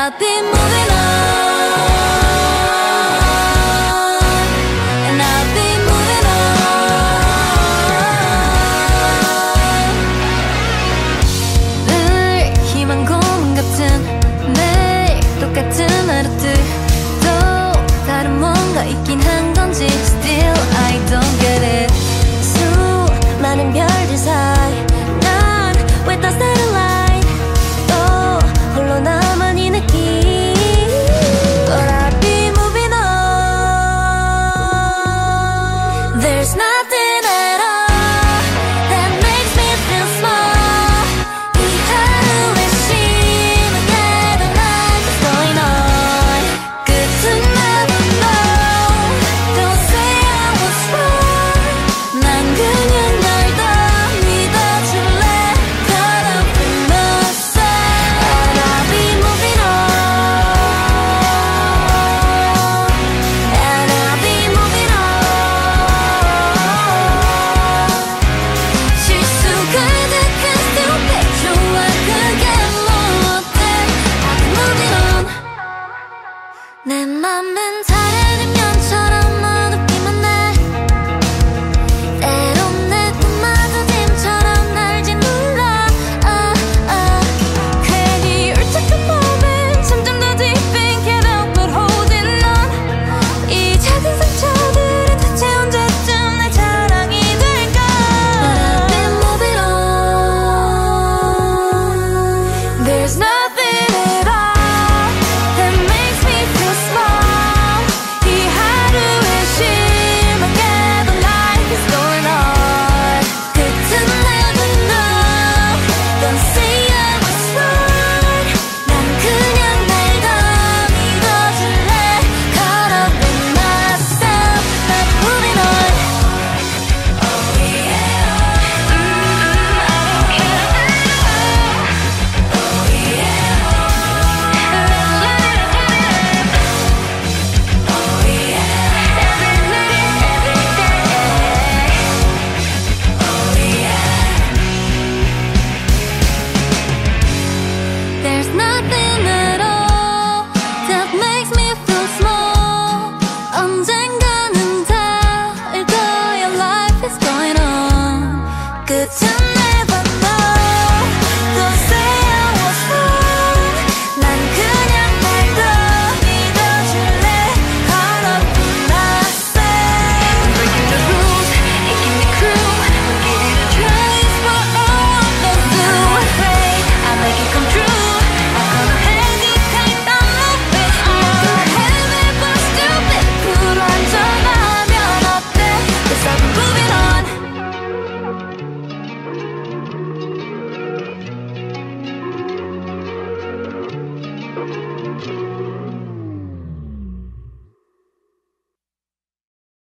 I've been moving on, and I've been moving on. 늘 희망 고문 같은 매일 똑같은 하루들 또 다른 뭔가 있긴 한 건지 Still I don't get it. 수많은 별들 사이 난 왜 또 satellite 또 홀로 나만 이 느낌. But I'll be moving on. There's not